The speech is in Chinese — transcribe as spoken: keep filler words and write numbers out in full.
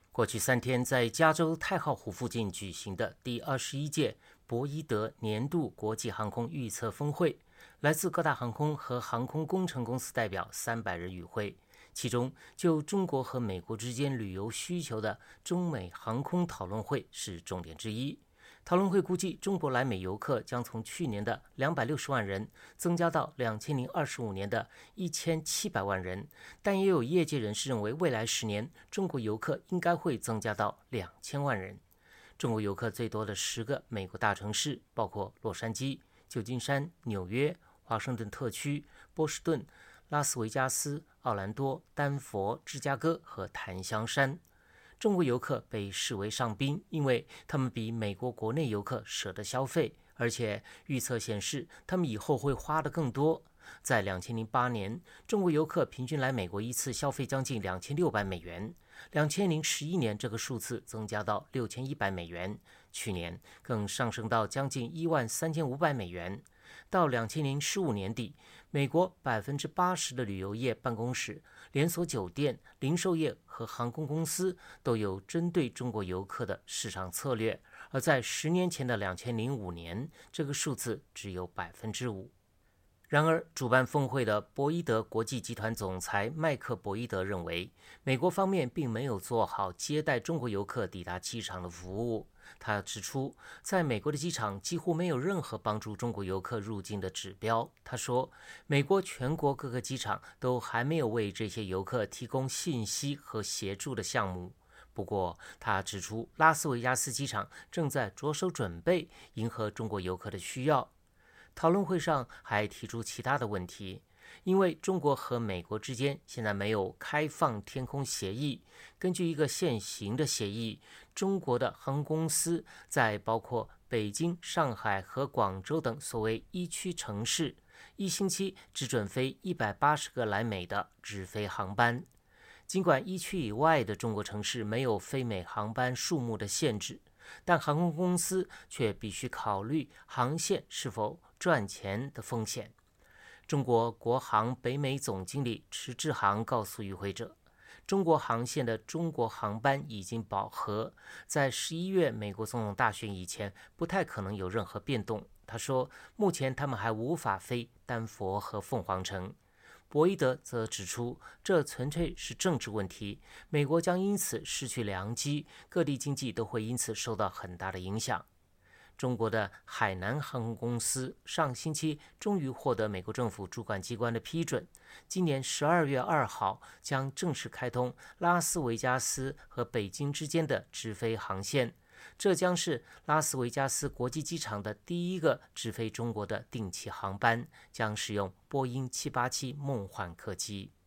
过去三天，在加州太浩湖附近举行的第二十一届博伊德年度国际航空预测峰会，来自各大航空和航空工程公司代表三百人与会。其中，就中国和美国之间旅游需求的中美航空讨论会是重点之一。讨论会估计，中国来美游客将从去年的两百六十万人增加到两千零二十五年的一千七百万人，但也有业界人士认为，未来十年中国游客应该会增加到两千万人。中国游客最多的十个美国大城市包括洛杉矶、旧金山、纽约、华盛顿特区、波士顿、拉斯维加斯、奥兰多、丹佛、芝加哥和檀香山。中国游客被视为上宾，因为他们比美国国内游客舍得消费，而且预测显示他们以后会花得更多。在两千零八年，中国游客平均来美国一次消费将近两千六百美元，两千零十一年这个数字增加到六千一百美元，去年更上升到将近一万三千五百美元。到两千零十五年底，美国百分之八十的旅游业办公室、连锁酒店、零售业和航空公司都有针对中国游客的市场策略，而在十年前的两千零五年，这个数字只有百分之五。然而，主办峰会的博伊德国际集团总裁麦克·博伊德认为，美国方面并没有做好接待中国游客抵达机场的服务。他指出，在美国的机场几乎没有任何帮助中国游客入境的指标。他说，美国全国各个机场都还没有为这些游客提供信息和协助的项目。不过，他指出，拉斯维加斯机场正在着手准备迎合中国游客的需要。讨论会上还提出其他的问题，因为中国和美国之间现在没有开放天空协议。根据一个现行的协议，中国的航空公司在包括北京、上海和广州等所谓一区城市，一星期只准飞一百八十个来美的直飞航班。尽管一区以外的中国城市没有飞美航班数目的限制，但航空公司却必须考虑航线是否赚钱的风险。中国国航北美总经理迟志航告诉与会者，中国航线的中国航班已经饱和，在十一月美国总统大选以前不太可能有任何变动。他说，目前他们还无法飞丹佛和凤凰城。博伊德则指出，这纯粹是政治问题，美国将因此失去良机，各地经济都会因此受到很大的影响。中国的海南航空公司上星期终于获得美国政府主管机关的批准，今年十二月二号将正式开通拉斯维加斯和北京之间的直飞航线。这将是拉斯维加斯国际机场的第一个直飞中国的定期航班，将使用波音七八七梦幻客机。